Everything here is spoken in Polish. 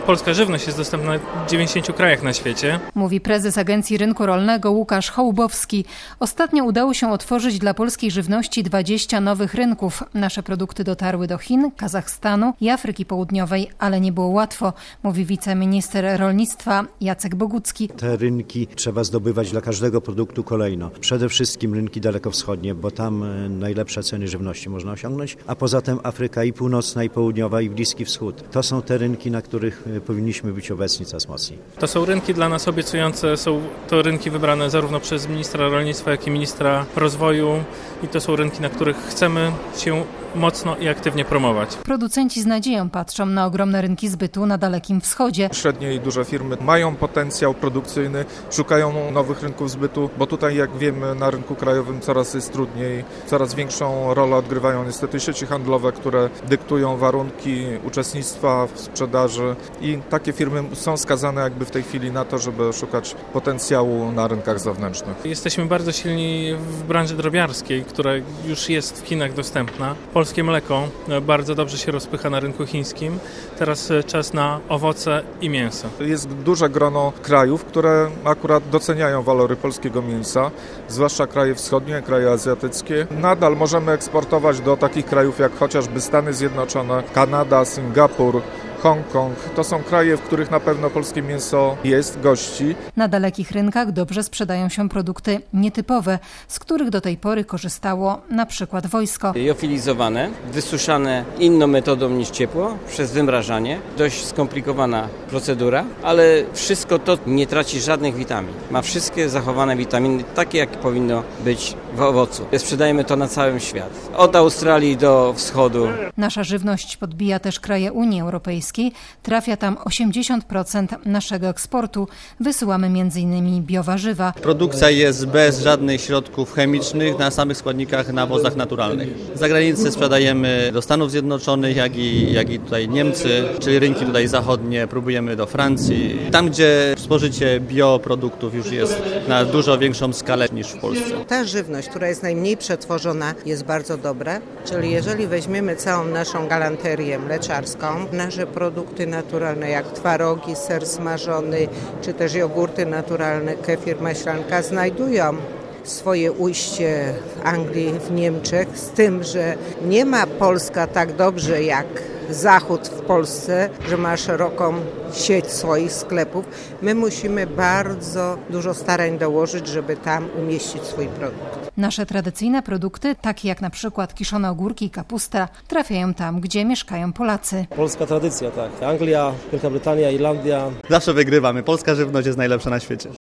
polska żywność jest dostępna w 90 krajach na świecie. Mówi prezes Agencji Rynku Rolnego Łukasz Hołbowski. Ostatnio udało się otworzyć dla polskiej żywności 20 nowych rynków. Nasze produkty dotarły do Chin, Kazachstanu i Afryki Południowej, ale nie było łatwo, mówi wiceminister rolnictwa Jacek Bogucki. Te rynki trzeba zdobywać dla każdego produktu kolejno. Przede wszystkim rynki dalekowschodnie, bo tam najlepsze ceny żywności można osiągnąć, a poza tym Afryka i północna, i południowa, i Bliski Wschód. To są te rynki, na których powinniśmy być obecni coraz mocniej. To są rynki dla nas obiecujące, są to rynki wybrane zarówno przez ministra rolnictwa, jak i ministra rozwoju i to są rynki, na których chcemy się mocno i aktywnie promować. Producenci z nadzieją patrzą na ogromne rynki zbytu na Dalekim Wschodzie. Średnie i duże firmy mają potencjał produkcyjny, szukają nowych rynków zbytu, bo tutaj, jak wiemy, na rynku krajowym coraz jest trudniej, coraz większą rolę odgrywają niestety sieci handlowe, które dyktują warunki uczestnictwa w sprzedaży i takie firmy są skazane jakby w tej chwili na to, żeby szukać potencjału na rynkach zewnętrznych. Jesteśmy bardzo silni w branży drobiarskiej, która już jest w Chinach dostępna. Polskie mleko bardzo dobrze się rozpycha na rynku chińskim. Teraz czas na owoce i mięso. Jest duże grono krajów, które akurat doceniają walory polskiego mięsa, zwłaszcza kraje wschodnie, kraje azjatyckie. Nadal możemy eksportować do takich krajów jak chociażby Stany Zjednoczone, Kanada, Singapur, Hongkong. To są kraje, w których na pewno polskie mięso jest, gości. Na dalekich rynkach dobrze sprzedają się produkty nietypowe, z których do tej pory korzystało na przykład wojsko. Liofilizowane, wysuszane inną metodą niż ciepło, przez wymrażanie. Dość skomplikowana procedura, ale wszystko to nie traci żadnych witamin. Ma wszystkie zachowane witaminy, takie jak powinno być w owocu. Sprzedajemy to na całym świat. Od Australii do wschodu. Nasza żywność podbija też kraje Unii Europejskiej. Trafia tam 80% naszego eksportu. Wysyłamy m.in. biowarzywa. Produkcja jest bez żadnych środków chemicznych na samych składnikach nawozach naturalnych. Za granicę sprzedajemy do Stanów Zjednoczonych, jak i tutaj Niemcy, czyli rynki tutaj zachodnie, próbujemy do Francji. Tam, gdzie spożycie bioproduktów już jest na dużo większą skalę niż w Polsce. Ta żywność, która jest najmniej przetworzona, jest bardzo dobra. Czyli jeżeli weźmiemy całą naszą galanterię mleczarską, nasze produkty naturalne jak twarogi, ser smażony, czy też jogurty naturalne, kefir, maślanka znajdują swoje ujście w Anglii, w Niemczech, z tym, że nie ma Polska tak dobrze jak Zachód w Polsce, że ma szeroką sieć swoich sklepów. My musimy bardzo dużo starań dołożyć, żeby tam umieścić swój produkt. Nasze tradycyjne produkty, takie jak na przykład kiszone ogórki i kapusta, trafiają tam, gdzie mieszkają Polacy. Polska tradycja, tak. Anglia, Wielka Brytania, Irlandia. Zawsze wygrywamy. Polska żywność jest najlepsza na świecie.